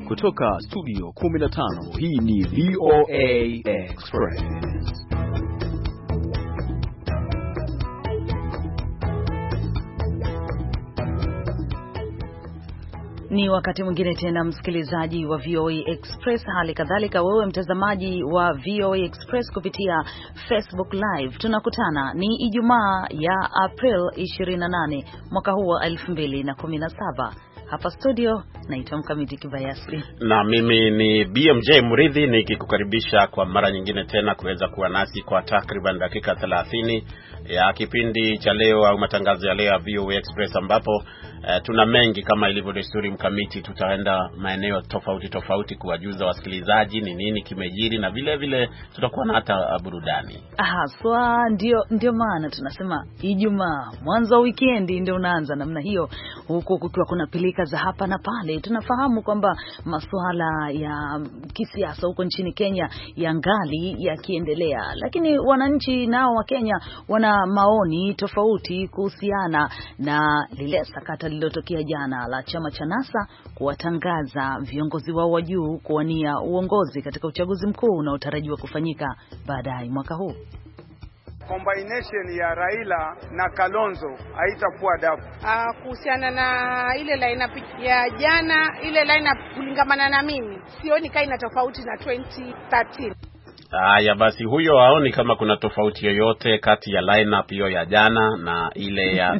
kutoka studio 15, hii ni VOA Express. Ni wakati mwingine tena, msikilizaji wa VOA Express, hali kadhalika wewe mtazamaji wa VOA Express kupitia Facebook Live. Tunakutana, ni Ijumaa ya April 28 mwaka huu wa 2017. Hapa studio naitwa Mkamiti Kibayasi na mimi ni BMJ Muridhi, nikikukaribisha kwa mara nyingine tena kuweza kuwa nasi kwa takriban dakika 30 ya kipindi cha leo au matangazo ya leo ya VOA Express, ambapo tuna mengi kama ilivyo desturi. Mkamiti, tutaenda maeneo tofauti kuwajuza wasikilizaji ni nini kimejiri, na vile vile tutakuwa na hata burudani. Ndio maana tunasema Ijumaa, mwanzo wa weekend ndio unaanza namna hiyo, huku kukiwa kuna pilika za hapa na pale. Tunafahamu kwamba masuala ya kisiasa huko nchini Kenya yangali yakiendelea, lakini wananchi nao wa Kenya wana maoni tofauti kuhusiana na lile sakata lililotokea jana la chama cha NASA kuwatangaza viongozi wao wa juu kuwania uongozi katika uchaguzi mkuu unaotarajiwa kufanyika baadaye mwaka huu. Combination ya Raila na Kalonzo haitakuwa dafu. Kuhusiana na ile lineup ya jana, ile lineup kulingamana na mimi sioni kaina tofauti na 2013. Haya basi, huyo haoni kama kuna tofauti yoyote kati ya lineup hiyo ya jana na ile ya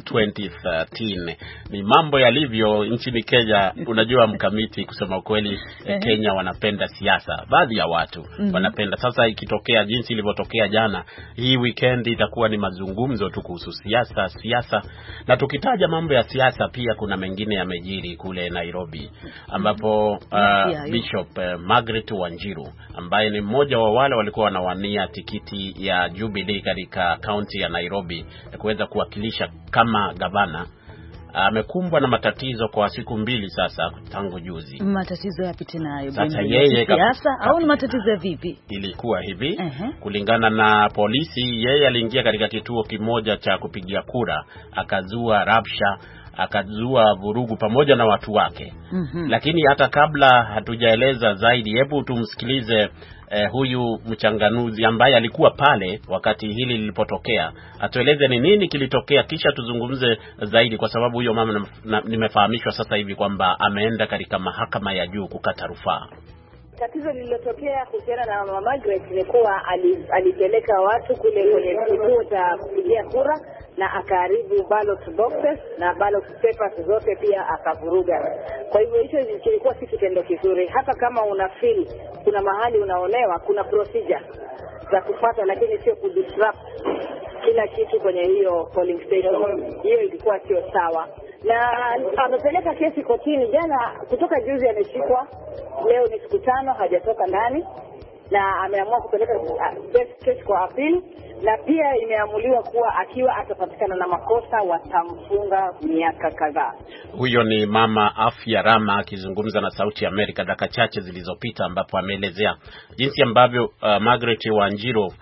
2013. Ni mambo yalivyo nchini Kenya. Unajua Mkamiti, kusema ukweli, Kenya wanapenda siasa. Baadhi ya watu wanapenda. Sasa ikitokea jinsi ilivyotokea jana, hii weekend itakuwa ni mazungumzo tu kuhusu siasa. Na tukitaja mambo ya siasa, pia kuna mengine yamejiri kule Nairobi, ambapo Bishop Margaret Wanjiru, ambaye ni mmoja wa wale walikuwa wanawania tikiti ya Jubilee katika kaunti ya Nairobi kuweza kuwakilisha kama gavana, amekumbwa na matatizo kwa siku 2 sasa tangu juzi. Matatizo yapi tena hayo? Sasa yeye siasa au ni matatizo ya vipi? Ilikuwa hivi, kulingana na polisi, yeye aliingia katika kituo kimoja cha kupigia kura, akazua rabsha, akazua vurugu pamoja na watu wake. Lakini hata kabla hatujaeleza zaidi, hebu tumsikilize huyu mchanganuzi ambaye alikuwa pale wakati hili lilipotokea, atueleze ni nini kilitokea, kisha tuzungumze zaidi, kwa sababu huyo mama nimefahamishwa sasa hivi kwamba ameenda katika mahakama ya juu kukata rufaa. Tatizo lililotokea kuhusiana na Mama Margaret ni kuwa alipeleka watu kule kwenye kituo cha kupigia kura na akaharibu ballot boxes na ballot papers zote, pia akavuruga. Kwa hivyo hicho kilikuwa si kitendo kizuri. Hata kama una feel kuna mahali unaonewa, kuna procedure za kufuata, lakini sio kudisrupt kila kitu kwenye hiyo polling station. Hiyo ilikuwa sio sawa. Na amepeleka kesi kotini jana, kutoka juzi ameshikwa, leo ni siku 5 hajatoka ndani, na ameamua kupeleka kesi kwa appeal, na pia imeamuliwa kuwa akiwa atapatikana na makosa watamfunga miaka kadhaa. Huyo ni Mama Afya Rama akizungumza na Sauti ya Amerika dakika chache zilizopita, ambapo ameelezea jinsi ambavyo Margaret Wanjiru,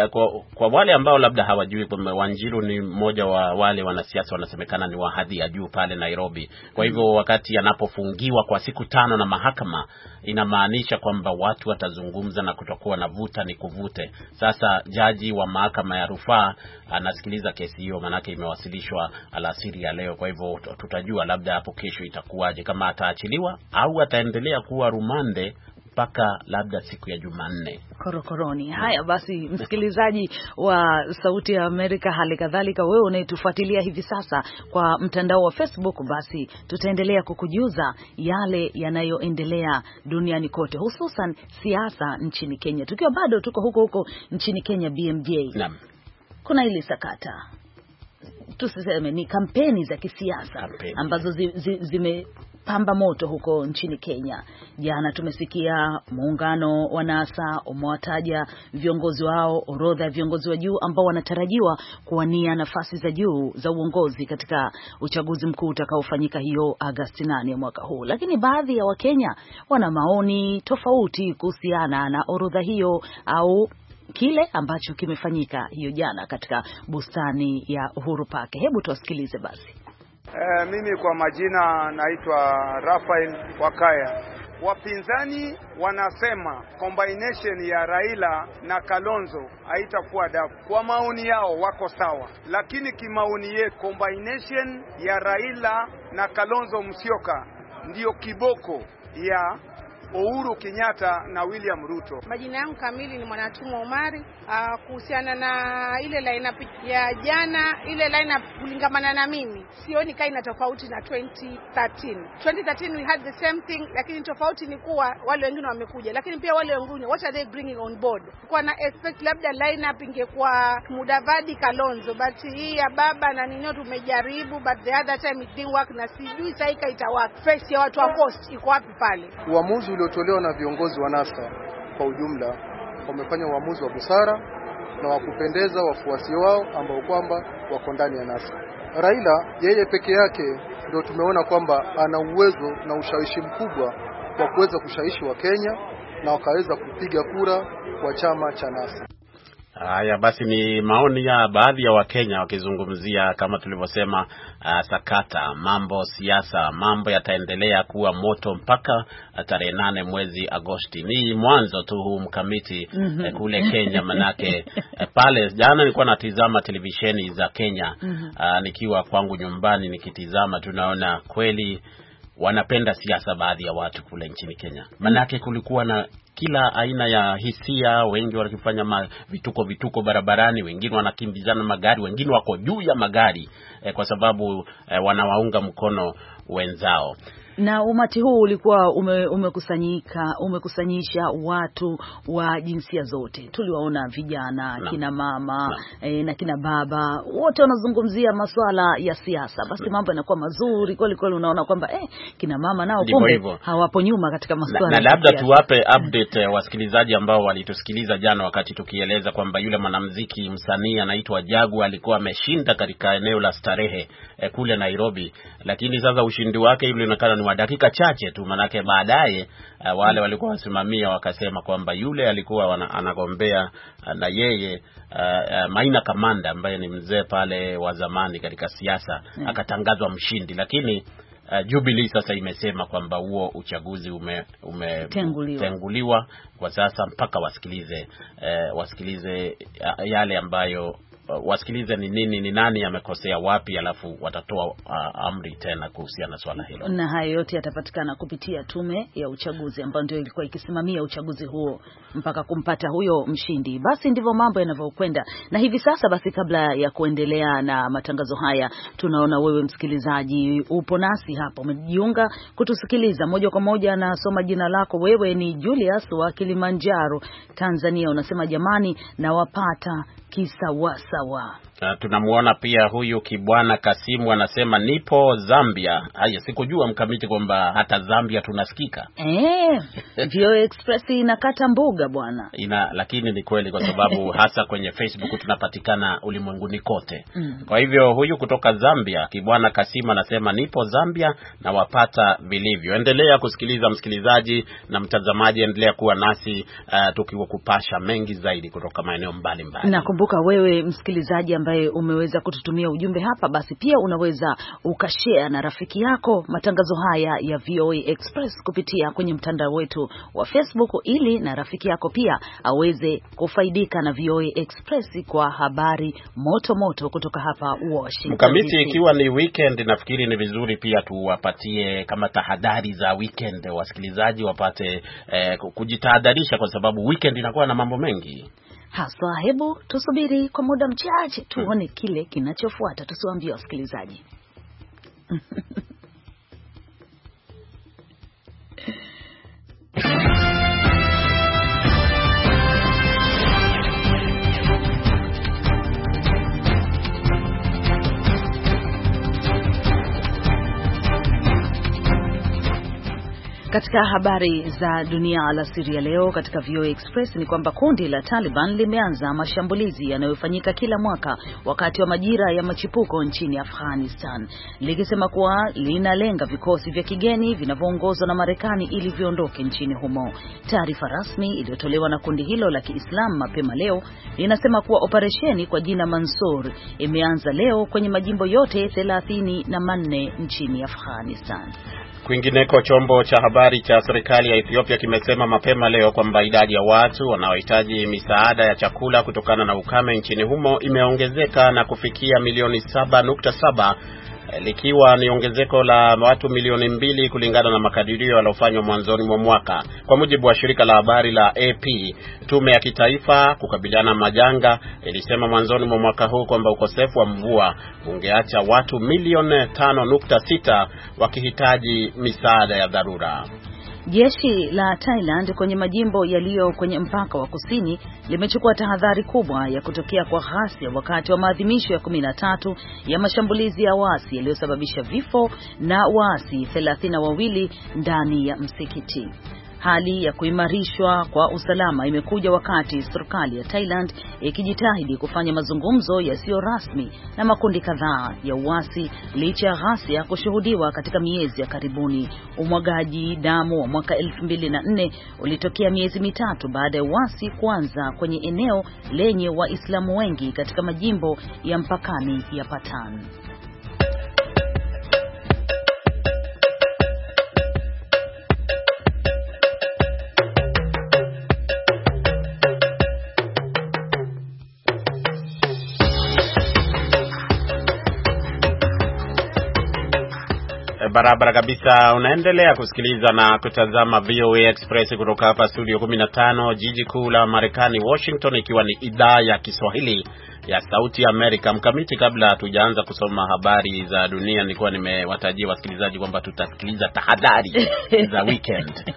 kwa wale ambao labda hawajui, Wanjiru ni mmoja wa wale wanasiasa wanasemekana ni wa hadhi ya juu pale Nairobi. Kwa hivyo wakati anapofungiwa kwa siku 5 na mahakama, inamaanisha kwamba watu watazungumza na kutokuwa na vuta ni kuvute. Sasa jaji wa mahakama ya rufaa anasikiliza kesi hiyo, manake imewasilishwa alasiri ya leo. Kwa hivyo tutajua labda hapo kesho itakuwaje, kama ataachiliwa au ataendelea kuwa rumande mpaka labda siku ya Jumanne korokoroni. Haya basi, msikilizaji wa Sauti ya Amerika, hali kadhalika wewe unayetufuatilia hivi sasa kwa mtandao wa Facebook, basi tutaendelea kukujuza yale yanayoendelea duniani kote, hususan siasa nchini Kenya. Tukiwa bado tuko huko nchini Kenya, BMJ. Naam. Kuna ile sakata, tuseme ni kampeni za kisiasa ambazo zimepamba moto huko nchini Kenya. Jana tumesikia muungano wa NASA umewataja viongozi wao, orodha ya viongozi wa juu ambao wanatarajiwa kuwania nafasi za juu za uongozi katika uchaguzi mkuu utakaofanyika hiyo Agosti 8 mwaka huu. Lakini baadhi ya Wakenya wana maoni tofauti kuhusiana na orodha hiyo au kile ambacho kimefanyika hiyo jana katika bustani ya Uhuru Park. Hebu tuwasikilize basi. Mimi kwa majina naitwa Rafael Wakaya. Wapinzani wanasema combination ya Raila na Kalonzo haitakuwa dafu. Kwa maoni yao wako sawa, lakini kimaoni yetu combination ya Raila na Kalonzo Musyoka ndio kiboko ya Uhuru Kenyatta na William Ruto. Majina yangu kamili ni Mwanatumwa Omari. Kuhusiana na ile lineup ya jana, ile lineup kulingamana na mimi sioni kaina tofauti na 2013. 2013 we had the same thing, lakini tofauti ni kuwa wale wengine wamekuja, lakini pia wale wengine what are they bringing on board? Kwa na expect labda lineup ingekuwa Mudavadi Kalonzo, but hii ya baba na ninyo tumejaribu, but the other time it didn't work, na sijui saika itawaka. Face ya watu wa Coast iko wapi pale? Uamuzi uliotolewa na viongozi wa NASA kwa ujumla wamefanya uamuzi wa busara na wa kupendeza wafuasi wao ambao kwamba wako ndani ya NASA. Raila yeye peke yake ndio tumeona kwamba ana uwezo na ushawishi mkubwa wa kuweza kushawishi wa Kenya na wakaweza kupiga kura kwa chama cha NASA. Haya basi, ni maoni ya baadhi ya Wakenya wakizungumzia kama tulivyosema, sakata, mambo siasa, mambo yataendelea kuwa moto mpaka tarehe 8 mwezi Agosti. Ni mwanzo tu huu mkamiti kule Kenya, manake pale jana nilikuwa natizama televisheni za Kenya, nikiwa kwangu nyumbani nikitizama, tunaona kweli wanapenda siasa baadhi ya watu kule nchini Kenya. Manake kulikuwa na kila aina ya hisia, wengi wakifanya vituko barabarani, wengine wanakimbizana magari, wengine wako juu ya magari kwa sababu wanawaunga mkono wenzao. Na umati huu ulikuwa umekusanyisha watu wa jinsia zote. Tuliwaona vijana, kina mama na kina baba, wote wanazungumzia masuala ya siasa. Basi mambo yanakuwa mazuri kweli kweli, unaona kwamba kina mama nao kumbe hawapo nyuma katika masuala. Na labda tuwape update wasikilizaji ambao walitusikiliza jana wakati tukieleza kwamba yule mwanamuziki msanii anaitwa Jagu alikuwa ameshinda katika eneo la starehe kule Nairobi, lakini sasa ushindi wake ulionekana ni wa dakika chache tu, manake baadaye wale walikuwa wasimamia wakasema kwamba yule alikuwa anagombea na yeye Maina Kamanda ambaye ni mzee pale wa zamani katika siasa, akatangazwa mshindi. Lakini Jubilee sasa imesema kwamba huo uchaguzi umetenguliwa kwa sasa mpaka wasikilize yale ambayo wasikilize ni nani amekosea wapi, alafu watatoa amri tena kuhusiana na swala hilo. Na hayo yote yatapatikana kupitia tume ya uchaguzi ambayo ndio ilikuwa ikisimamia uchaguzi huo mpaka kumpata huyo mshindi. Basi ndivyo mambo yanavyokwenda. Na hivi sasa basi, kabla ya kuendelea na matangazo haya, tunaona wewe msikilizaji upo nasi hapa, umejiunga kutusikiliza moja kwa moja. Na soma jina lako, wewe ni Julius wa Kilimanjaro, Tanzania. Unasema jamani, nawapata kisawasawa. Tunamuona pia huyu Kibwana Kasimu anasema nipo Zambia. Haya, sikujua mkamiti kwamba hata Zambia tunasikika. VOA Express inakata mbuga bwana. Lakini ni kweli kwa sababu hasa kwenye Facebook tunapatikana ulimwenguni kote. Kwa hivyo huyu kutoka Zambia, Kibwana Kasimu anasema nipo Zambia na wapata vilivyo. Endelea kusikiliza msikilizaji na mtazamaji, endelea kuwa nasi tukiwakupasha mengi zaidi kutoka maeneo mbalimbali. Nakumbuka wewe msikilizaji ambaye umeweza kututumia ujumbe hapa, basi pia unaweza ukashare na rafiki yako matangazo haya ya VOA Express kupitia kwenye mtandao wetu wa Facebook, ili na rafiki yako pia aweze kufaidika na VOA Express kwa habari moto moto kutoka hapa Washington. Mkamiti, ikiwa ni weekend, nafikiri ni vizuri pia tuwapatie kama tahadhari za weekend, wasikilizaji wapate kujitahadharisha, kwa sababu weekend inakuwa na mambo mengi. Haswa, hebu tusubiri kwa muda mchache tuone kile kinachofuata, tusiwaambie wasikilizaji. Katika habari za dunia alasiri ya leo katika VOA Express ni kwamba kundi la Taliban limeanza mashambulizi yanayofanyika kila mwaka wakati wa majira ya machipuko nchini Afghanistan, likisema kuwa linalenga vikosi vya kigeni vinavyoongozwa na Marekani ili viondoke nchini humo. Taarifa rasmi iliyotolewa na kundi hilo la Kiislamu mapema leo inasema kuwa operesheni kwa jina Mansur imeanza leo kwenye majimbo yote 34 nchini Afghanistan. Kwingineko, chombo cha habari habari cha serikali ya Ethiopia kimesema mapema leo kwamba idadi ya watu wanaohitaji misaada ya chakula kutokana na ukame nchini humo imeongezeka na kufikia milioni 7.7, likiwa ni ongezeko la watu milioni 2 kulingana na makadirio yaliyofanywa mwanzoni mwa mwaka. Kwa mujibu wa shirika la habari la AP, tume ya kitaifa kukabiliana na majanga ilisema mwanzoni mwa mwaka huu kwamba ukosefu wa mvua ungeacha watu milioni 5.6 wakihitaji misaada ya dharura. Jeshi la Thailand kwenye majimbo yaliyo kwenye mpaka wa kusini limechukua tahadhari kubwa ya kutokea kwa ghasia wakati wa maadhimisho ya 13 ya mashambulizi ya waasi yaliyosababisha vifo na waasi 32 ndani ya msikiti. Hali ya kuimarishwa kwa usalama imekuja wakati serikali ya Thailand ikijitahidi kufanya mazungumzo yasiyo rasmi na makundi kadhaa ya uasi licha ya ghasia kushuhudiwa katika miezi ya karibuni. Umwagaji damu wa mwaka 2004 ulitokea miezi mitatu baada ya uasi kuanza kwenye eneo lenye Waislamu wengi katika majimbo ya mpakani ya Patan. Barabara kabisa, unaendelea kusikiliza na kutazama VOA Express kutoka hapa studio 15 jiji kuu la Marekani, Washington, ikiwa ni idhaa ya Kiswahili ya Sauti ya Amerika. Mkamiti, kabla hatujaanza kusoma habari za dunia, nilikuwa nimewatajia wasikilizaji kwamba tutasikiliza tahadhari za weekend.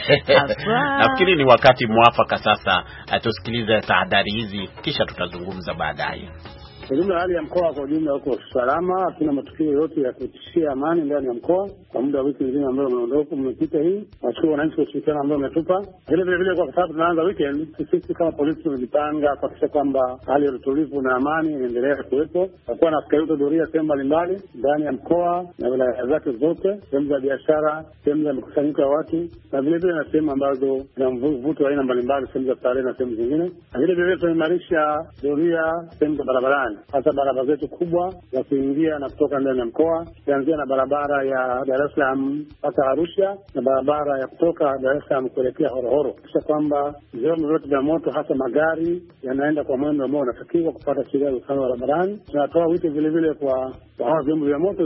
Nafikiri ni wakati mwafaka sasa tusikilize tahadhari hizi, kisha tutazungumza baadaye. Kwa jumla hali ya mkoa kwa jumla huko salama, hatuna matukio yote ya kutishia amani ndani ya mkoa kwa muda wa wiki nzima ambayo umepita hii. Washukuru wananchi kwa ushirikiano ambao umetupa. Vile kwa sababu tunaanza weekend, sisi kama polisi tumejipanga kuhakikisha kwamba hali ya utulivu na amani inaendelea kuwepo. Tutakuwa na askari doria sehemu mbalimbali ndani ya mkoa na wilaya zake zote, sehemu za biashara, sehemu za mkusanyiko ya watu, na vile na sehemu ambazo zina mvuto aina mbalimbali, sehemu za starehe na sehemu zingine. Na vile tunaimarisha doria sehemu za barabarani, hasa barabara zetu kubwa za kuingia na kutoka ndani ya mkoa, kuanzia na barabara ya Dar es Salaam mpaka Arusha na barabara ya kutoka Dar es Salaam kuelekea Horohoro, kisha kwamba vyombo vyote vya moto hasa magari yanaenda kwa mwendo ambao unatakiwa kupata sheria ya usalama barabarani. Tunatoa wito vile kwa hawa vyombo vya moto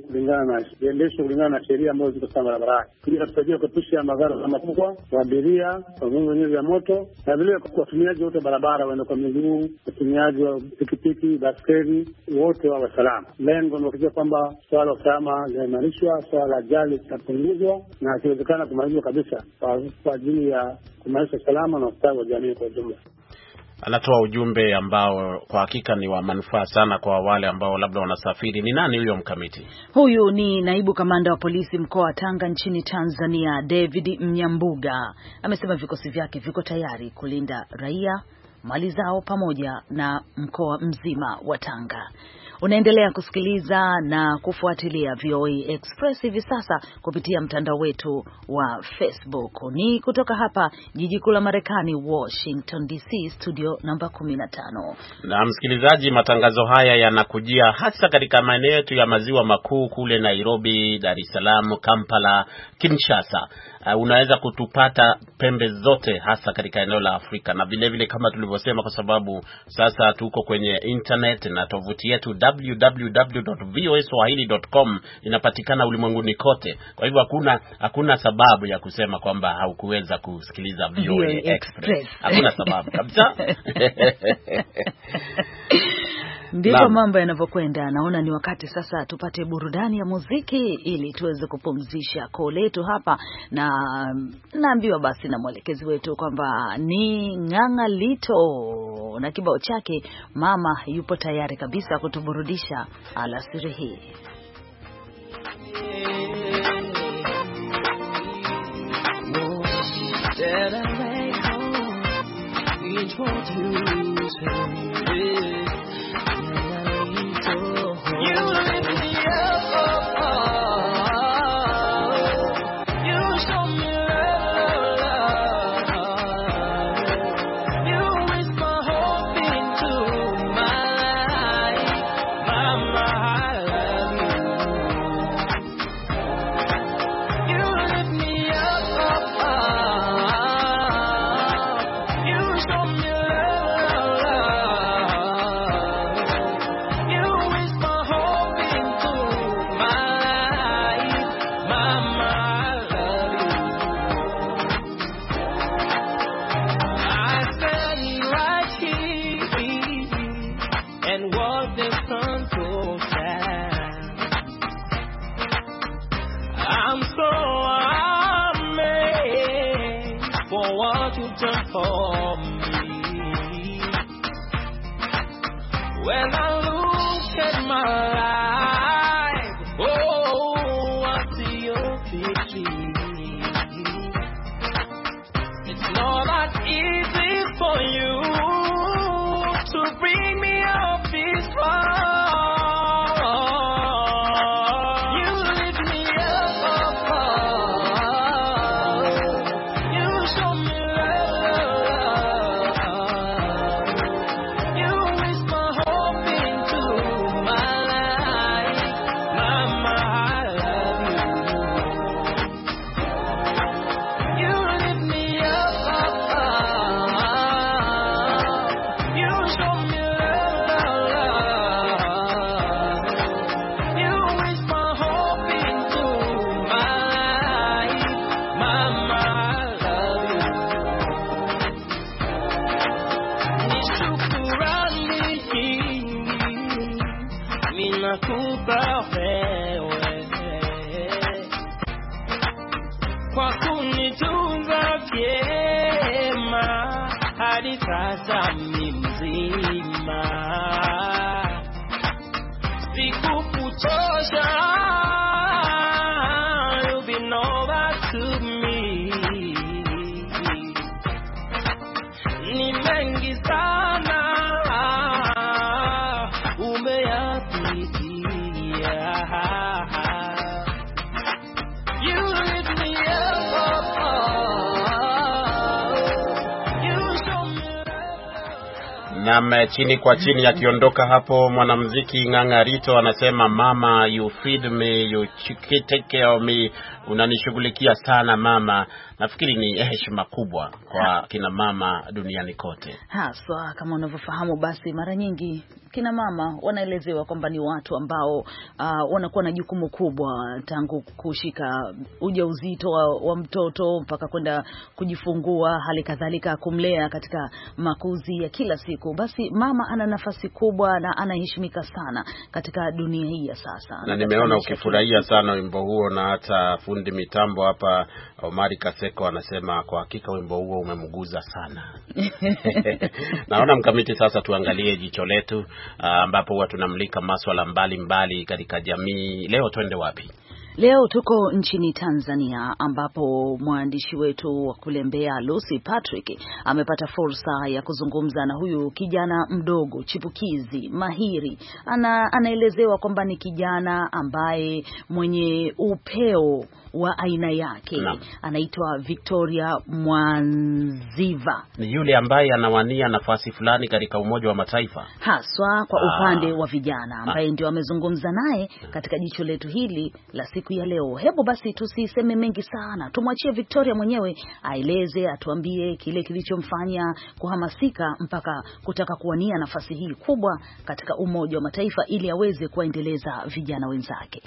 viendeshwe kulingana na sheria ambazo ziko sawa barabarani. Ili kusaidia kuepusha madhara makubwa kwa abiria, kwa vyombo vya moto, na vile kwa watumiaji wote barabara, waenda kwa miguu, watumiaji wa pikipiki, baskeli, wote wawe salama. Lengo ni kuhakikisha kwamba swala la usalama linaimarishwa, swala la ajali litapunguzwa na ikiwezekana kumalizwa kabisa kwa ajili ya kuimarisha usalama na ustawi wa jamii kwa jumla. Anatoa ujumbe ambao kwa hakika ni wa manufaa sana kwa wale ambao labda wanasafiri. Ni nani huyo Mkamiti? Huyu ni naibu kamanda wa polisi mkoa wa Tanga nchini Tanzania, David Mnyambuga. Amesema vikosi vyake viko tayari kulinda raia, mali zao pamoja na mkoa mzima wa Tanga. Unaendelea kusikiliza na kufuatilia VOA Express hivi sasa kupitia mtandao wetu wa Facebook. Ni kutoka hapa jiji kuu la Marekani, Washington DC, studio namba 15. Na msikilizaji, matangazo haya yanakujia hasa katika maeneo yetu ya maziwa makuu kule Nairobi, Dar es Salaam, Kampala, Kinshasa. Unaweza kutupata pembe zote hasa katika eneo la Afrika, na vile kama tulivyosema, kwa sababu sasa tuko kwenye internet na tovuti yetu www.voaswahili.com inapatikana ulimwenguni kote. Kwa hivyo hakuna sababu ya kusema kwamba haukuweza kusikiliza VOA Express. Hakuna sababu kabisa. Ndivyo mambo yanavyokwenda. Naona ni wakati sasa tupate burudani ya muziki ili tuweze kupumzisha koo letu hapa, na naambiwa basi na mwelekezi wetu kwamba ni Ng'ang'a Lito na kibao chake Mama yupo tayari kabisa kutuburudisha alasiri hii. Mama, I love you. done for me. When I look at my life, oh, I see your victory. It's not that easy for you to bring me up this far. Kwa kunitunza vyema hadi sasa mzima, sikukuchosha, you've been over to me. Ni mengi sana umeyapitia. Na chini kwa chini akiondoka hapo mwanamuziki Ng'ang'a Rito anasema mama you feed me, you take care of me, unanishughulikia sana mama. Nafikiri ni heshima kubwa kwa kina mama duniani kote. Haswa kama unavyofahamu basi mara nyingi kina mama wanaelezewa kwamba ni watu ambao wanakuwa na jukumu kubwa tangu kushika ujauzito wa mtoto mpaka kwenda kujifungua, hali kadhalika kumlea katika makuzi ya kila siku. Basi mama ana nafasi kubwa na anaheshimika sana katika dunia hii ya sasa. Na nimeona ukifurahia sana wimbo huo, na hata fundi mitambo hapa Omari Kaseko anasema kwa hakika wimbo huo umemguza sana. Naona Mkamiti, sasa tuangalie jicho letu ambapo huwa tunamulika masuala mbalimbali katika jamii. Leo twende wapi? Leo tuko nchini Tanzania ambapo mwandishi wetu wa kule Mbeya Lucy Patrick amepata fursa ya kuzungumza na huyu kijana mdogo chipukizi mahiri. Anaelezewa kwamba ni kijana ambaye mwenye upeo wa aina yake. Anaitwa Victoria Mwanziva. Ni yule ambaye anawania nafasi fulani katika Umoja wa Mataifa, haswa kwa upande wa vijana, ambaye ndio amezungumza naye katika jicho letu hili la siku ya leo. Hebu basi tusiseme mengi sana, tumwachie Victoria mwenyewe aeleze, atuambie kile kilichomfanya kuhamasika mpaka kutaka kuwania nafasi hii kubwa katika Umoja wa Mataifa ili aweze kuendeleza vijana wenzake.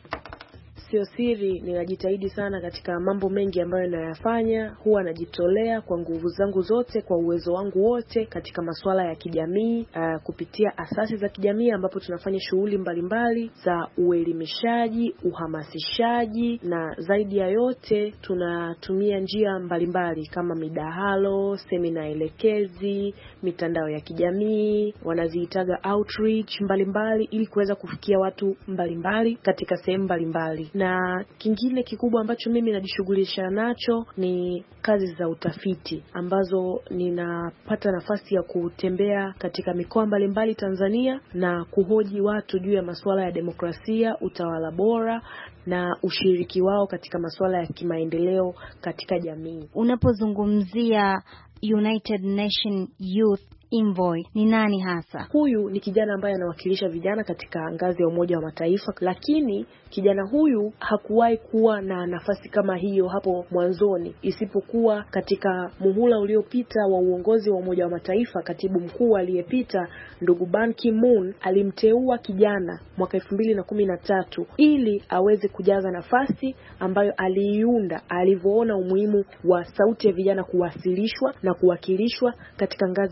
Sio siri, ninajitahidi sana katika mambo mengi ambayo ninayafanya. Huwa najitolea kwa nguvu zangu zote, kwa uwezo wangu wote katika masuala ya kijamii, kupitia asasi za kijamii ambapo tunafanya shughuli mbalimbali za uelimishaji, uhamasishaji, na zaidi ya yote tunatumia njia mbalimbali kama midahalo, semina elekezi, mitandao ya kijamii, wanaziitaga outreach mbalimbali, ili kuweza kufikia watu mbalimbali katika sehemu mbalimbali. Na kingine kikubwa ambacho mimi najishughulisha nacho ni kazi za utafiti, ambazo ninapata nafasi ya kutembea katika mikoa mbalimbali Tanzania na kuhoji watu juu ya masuala ya demokrasia, utawala bora na ushiriki wao katika masuala ya kimaendeleo katika jamii. Unapozungumzia United Nation Youth Envoy, ni nani hasa? Huyu ni kijana ambaye anawakilisha vijana katika ngazi ya Umoja wa Mataifa, lakini kijana huyu hakuwahi kuwa na nafasi kama hiyo hapo mwanzoni, isipokuwa katika muhula uliopita wa uongozi wa Umoja wa Mataifa. Katibu mkuu aliyepita ndugu Ban Ki-moon alimteua kijana mwaka 2013 ili aweze kujaza nafasi ambayo aliiunda alivyoona umuhimu wa sauti ya vijana kuwasilishwa na kuwakilishwa katika ngazi ya Umoja wa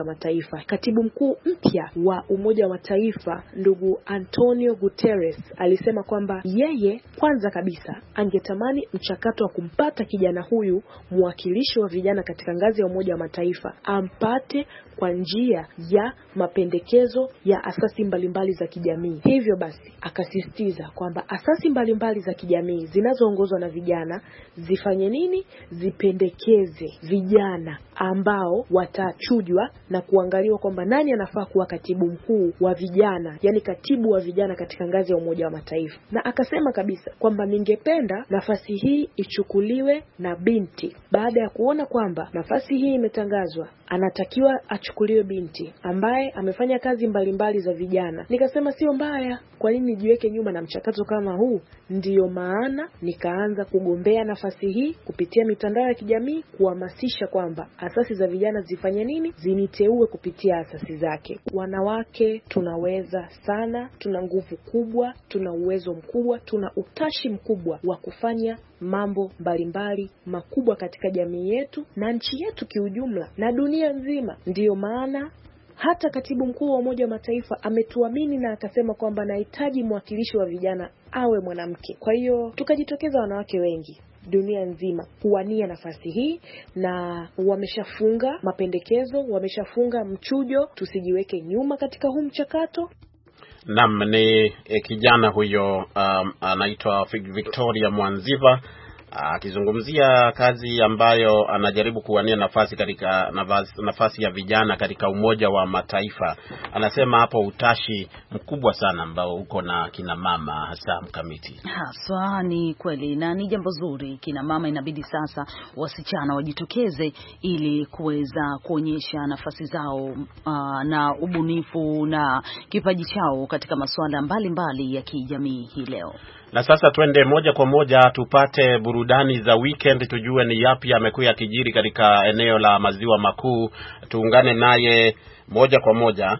Mataifa. Katibu mkuu mpya wa Umoja wa Mataifa ndugu Antonio Guterres alisema kwamba yeye kwanza kabisa angetamani mchakato wa kumpata kijana huyu mwakilishi wa vijana katika ngazi ya Umoja wa Mataifa ampate kwa njia ya mapendekezo ya asasi mbalimbali za kijamii. Hivyo basi akasisitiza kwamba asasi mbalimbali za kijamii zinazoongozwa na vijana zifanye nini? Zipendekeze vijana ambao watachujwa na kuangaliwa kwamba nani anafaa kuwa katibu mkuu wa vijana, yani katibu wa vijana katika ngazi ya Umoja wa Mataifa. Na akasema kabisa kwamba ningependa nafasi hii ichukuliwe na binti. Baada ya kuona kwamba nafasi hii imetangazwa, anatakiwa achukuliwe binti ambaye amefanya kazi mbalimbali za vijana. Nikasema sio mbaya, kwa nini nijiweke nyuma na mchakato kama huu? Ndiyo maana nikaanza kugombea nafasi hii kupitia mitandao ya kijamii, kuhamasisha kwamba asasi za vijana zifanye nini? Ziniteue kupitia asasi zake. Wanawake tunaweza sana, tuna nguvu kubwa, tuna uwezo mkubwa, tuna utashi mkubwa wa kufanya mambo mbalimbali makubwa katika jamii yetu na nchi yetu kiujumla na dunia nzima. Ndiyo maana hata katibu mkuu wa Umoja wa Mataifa ametuamini na akasema kwamba nahitaji mwakilishi wa vijana awe mwanamke. Kwa hiyo tukajitokeza wanawake wengi dunia nzima kuwania nafasi hii, na wameshafunga mapendekezo, wameshafunga mchujo. Tusijiweke nyuma katika huu mchakato. Naam, ni kijana huyo anaitwa Victoria Mwanziva akizungumzia kazi ambayo anajaribu kuwania nafasi katika nafasi ya vijana katika Umoja wa Mataifa. Anasema hapo utashi mkubwa sana ambao uko na kina mama hasa mkamiti. Haswa ni kweli na ni jambo zuri. Kina mama inabidi sasa wasichana wajitokeze ili kuweza kuonyesha nafasi zao na ubunifu na kipaji chao katika masuala mbalimbali ya kijamii hii leo. Na sasa twende moja kwa moja tupate burudani za weekend, tujue ni yapi yamekuwa yakijiri katika eneo la Maziwa Makuu. Tuungane naye moja kwa moja.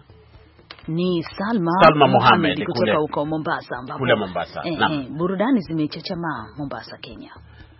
Ni Salma Mohamed kutoka huko Mombasa ambapo kule Mombasa. Burudani zimechachamaa Mombasa, Kenya.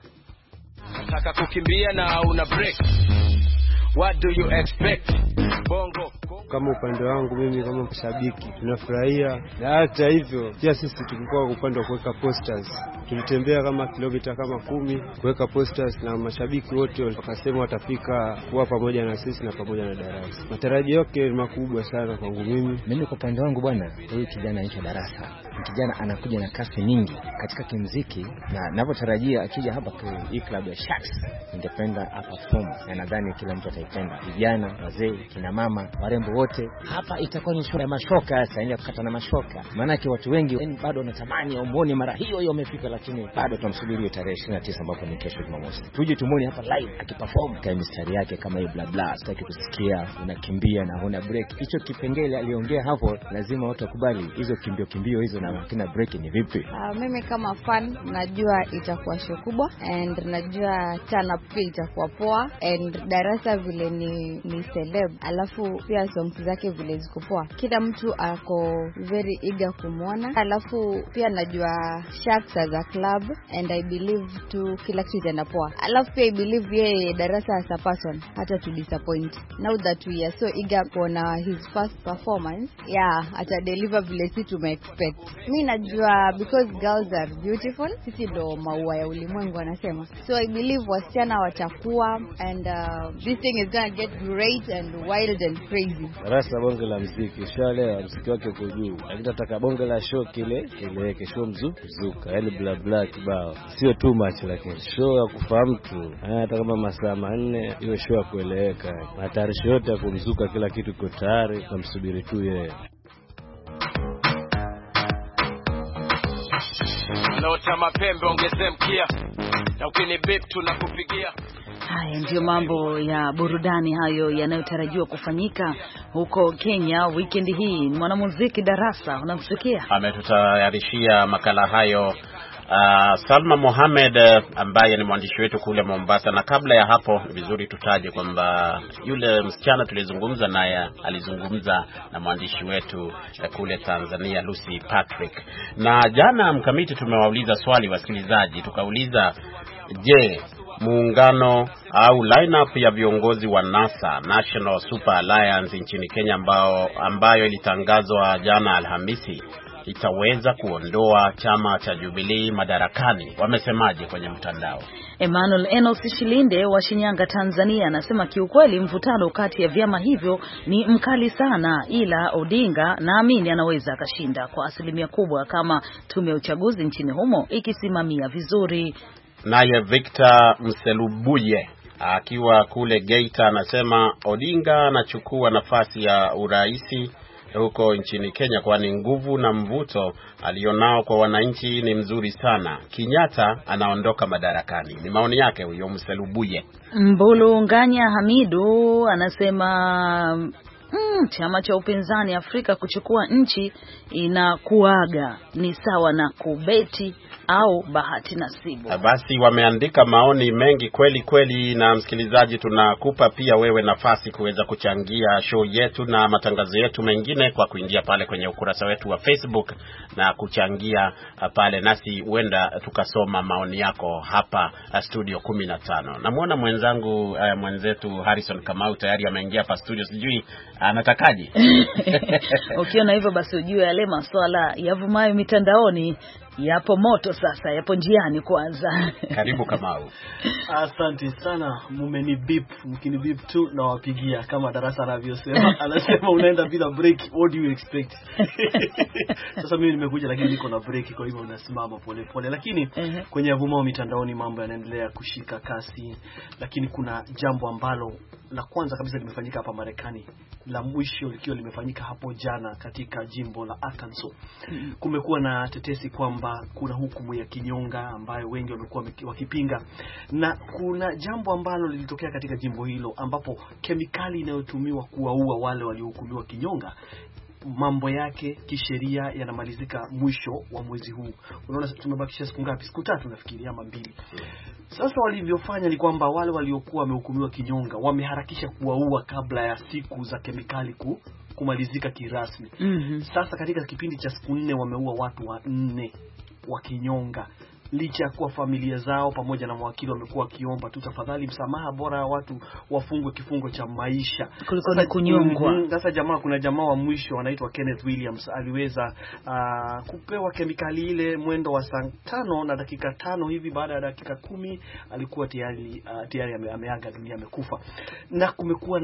Nataka kukimbia na una break. What do you expect? Bongo. Kama upande wangu mimi kama mshabiki tunafurahia, na hata hivyo pia sisi tulikuwa upande wa kuweka posters. Tulitembea kama kilomita kama 10 kuweka posters, na mashabiki wote wakasema watafika kuwa pamoja na sisi na pamoja na Darasa. Matarajio yake ni makubwa sana kwangu mimi. Mimi kwa upande wangu bwana, huyu kijana anaitwa Darasa. Kijana anakuja na kasi nyingi katika kimuziki, na ninapotarajia akija hapa kwa hii club ya Sharks ningependa perform, na nadhani kila mtu ataipenda. Vijana, wazee, kina mama, warembo wote. Hapa itakuwa ni show ya mashoka, sasa ndio kukata na mashoka. Maana yake watu wengi bado wanatamani wamuone mara hiyo umefika, lakini bado tunamsubiri tarehe 29 ambapo ni kesho Jumamosi. Tuje tumuone hapa live akiperform kwa mistari yake kama hiyo bla bla. Sitaki kusikia unakimbia na huna break. Hicho kipengele aliongea hapo lazima watu wakubali. Hizo kimbio hizo na kina break ni vipi? Mimi kama fan najua itakuwa show kubwa, and najua turn up pia itakuwa poa, and Darasa vile ni celeb, alafu pia songs zake vile ziko poa. Kila mtu ako very eager kumuona. Alafu pia najua Sharks as a club, and I believe kila kitu itaenda poa. Alafu pia I believe yeye Darasa as a person hata to disappoint. Now that we are so eager kuona his first performance, ata deliver vile sisi tume-expect. Mimi najua because girls are beautiful, sisi ndo maua ya ulimwengu wanasema. So I believe wasichana watakuwa, and this thing is gonna get great and wild and crazy. Darasa bonge la muziki, shale muziki wake uko juu. Nataka bonge la show kile show mzuka, yani bla bla kibao. Sio too much, lakini show ya kufahamu tu. Hata kama masaa 4 hiyo show ya kueleweka. Matayarisho yote ya kumzuka, kila kitu kiko tayari, tunamsubiri tu yeye. Naota mapembe ongeze mkia, na ukinibip tunakupigia. Haya ndio mambo ya burudani hayo yanayotarajiwa kufanyika huko Kenya weekend hii. Mwanamuziki Darasa, unamsikia? Ametutayarishia makala hayo Salma Mohamed ambaye ni mwandishi wetu kule Mombasa. Na kabla ya hapo vizuri tutaje kwamba yule msichana tulizungumza naye alizungumza na mwandishi wetu kule Tanzania Lucy Patrick. Na jana mkamiti tumewauliza swali wasikilizaji, tukauliza je, muungano au lineup ya viongozi wa NASA, National Super Alliance nchini Kenya ambayo ilitangazwa jana Alhamisi itaweza kuondoa chama cha Jubilee madarakani. Wamesemaje kwenye mtandao? Emmanuel Enos Shilinde wa Shinyanga, Tanzania anasema kiukweli mvutano kati ya vyama hivyo ni mkali sana, ila Odinga naamini anaweza akashinda kwa asilimia kubwa kama tume ya uchaguzi nchini humo ikisimamia vizuri. Naye Victor Mselubuye akiwa kule Geita anasema Odinga anachukua nafasi ya uraisi huko nchini Kenya kwani nguvu na mvuto alionao kwa wananchi ni mzuri sana. Kenyatta anaondoka madarakani. Ni maoni yake huyo Mselubuye. Mbulu Nganya Hamidu anasema chama cha upinzani Afrika kuchukua nchi inakuaga ni sawa na kubeti au bahati nasibu. Basi wameandika maoni mengi kweli kweli, na msikilizaji, tunakupa pia wewe nafasi kuweza kuchangia show yetu na matangazo yetu mengine kwa kuingia pale kwenye ukurasa wetu wa Facebook na kuchangia pale, nasi huenda tukasoma maoni yako hapa studio 15. Namuona mwenzetu Harrison Kamau tayari ameingia hapa studio, sijui anatakaje. Ukiona hivyo basi ujue yale masuala yavumayo mitandaoni yapo moto sasa, yapo njiani kwanza. Karibu Kamau. Asante sana, mkini beep tu na wapigia kama darasa anavyosema. Anasema unaenda bila break, what do you expect? Sasa mimi nimekuja lakini niko na break, kwa hivyo unasimama pole pole. Lakini kwenye yavumao mitandaoni mambo yanaendelea kushika kasi, lakini kuna jambo ambalo la kwanza kabisa limefanyika hapa Marekani, la mwisho likiwa limefanyika hapo jana katika jimbo la Arkansas. Kumekuwa na tetesi kwamba kuna hukumu ya kinyonga ambayo wengi wamekuwa wakipinga, na kuna jambo ambalo lilitokea katika jimbo hilo ambapo kemikali inayotumiwa kuwaua wale waliohukumiwa kinyonga, mambo yake kisheria yanamalizika mwisho wa mwezi huu. Unaona tumebakisha siku ngapi? Siku 3 nafikiri ama 2. Sasa walivyofanya ni kwamba wale waliokuwa wamehukumiwa kinyonga wameharakisha kuwaua kabla ya siku za kemikali kumalizika kirasmi. Sasa katika kipindi cha siku 4 wameua watu 4 wa kinyonga, licha ya kuwa familia zao pamoja na mawakili wamekuwa wakiomba tu tafadhali msamaha, bora watu wafungwe kifungo cha maisha kuliko kunyongwa. Sasa kuna jamaa wa mwisho anaitwa Kenneth Williams aliweza kupewa kemikali ile mwendo wa saa 5 na dakika 5 hivi. Baada ya dakika 10 alikuwa tayari ameaga dunia, amekufa. Na kumekuwa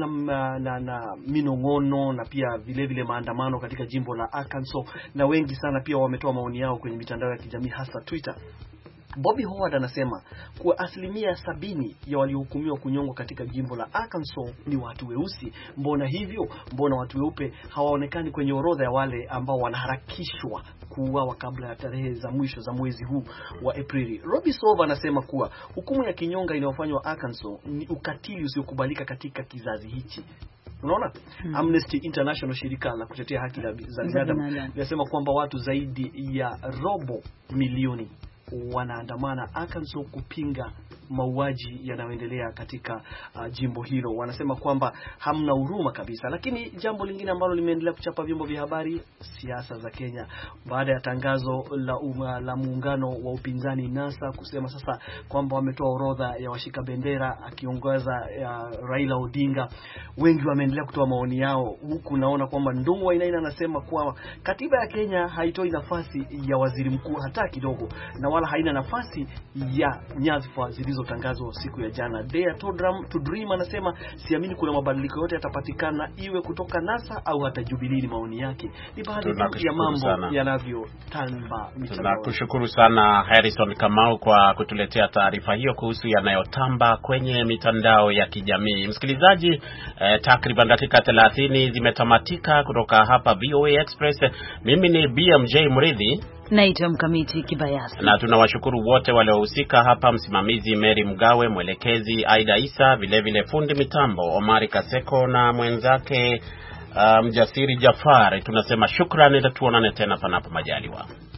na minong'ono na pia vile maandamano katika jimbo la Arkansas, na wengi sana pia wametoa maoni yao kwenye mitandao ya kijamii hasa Twitter. Bobby Howard anasema kuwa 70% ya waliohukumiwa kunyongwa katika jimbo la Arkansas ni watu weusi. Mbona hivyo? Mbona watu weupe hawaonekani kwenye orodha ya wale ambao wanaharakishwa kuuawa kabla ya tarehe za mwisho za mwezi huu wa Aprili? Robbie Sova anasema kuwa hukumu ya kinyonga inayofanywa Arkansas ni ukatili usiokubalika katika kizazi hichi. Unaona? Amnesty International, shirika la kutetea haki za binadamu, linasema kwamba watu zaidi ya robo milioni wanaandamana Arkansas kupinga mauaji yanayoendelea katika jimbo hilo. Wanasema kwamba hamna huruma kabisa. Lakini jambo lingine ambalo limeendelea kuchapa vyombo vya habari, siasa za Kenya, baada ya tangazo la muungano wa upinzani NASA kusema sasa kwamba wametoa orodha ya washika bendera akiongoza Raila Odinga. Wengi wameendelea kutoa maoni yao, huku naona kwamba Ndung'u Wainaina anasema kuwa katiba ya Kenya haitoi nafasi ya waziri mkuu hata kidogo, na wala haina nafasi ya nyadhifa zilizotangazwa siku ya jana. Dare to Dream anasema siamini kuna mabadiliko yote yatapatikana iwe kutoka NASA au hata Jubilee. Maoni yake ni baadhi ya mambo yanavyotamba mitandao. Tunakushukuru sana Harrison Kamau kwa kutuletea taarifa hiyo kuhusu yanayotamba kwenye mitandao ya kijamii. Msikilizaji, takriban dakika 30 zimetamatika kutoka hapa VOA Express. Mimi ni BMJ Mridhi, naitwa Mkamiti Kibayasi, na tunawashukuru wote waliohusika hapa. Msimamizi Mary Mgawe, mwelekezi Aida Isa, vile fundi mitambo Omari Kaseko na mwenzake Mjasiri Jafari. Tunasema shukrani na tuonane tena panapo majaliwa.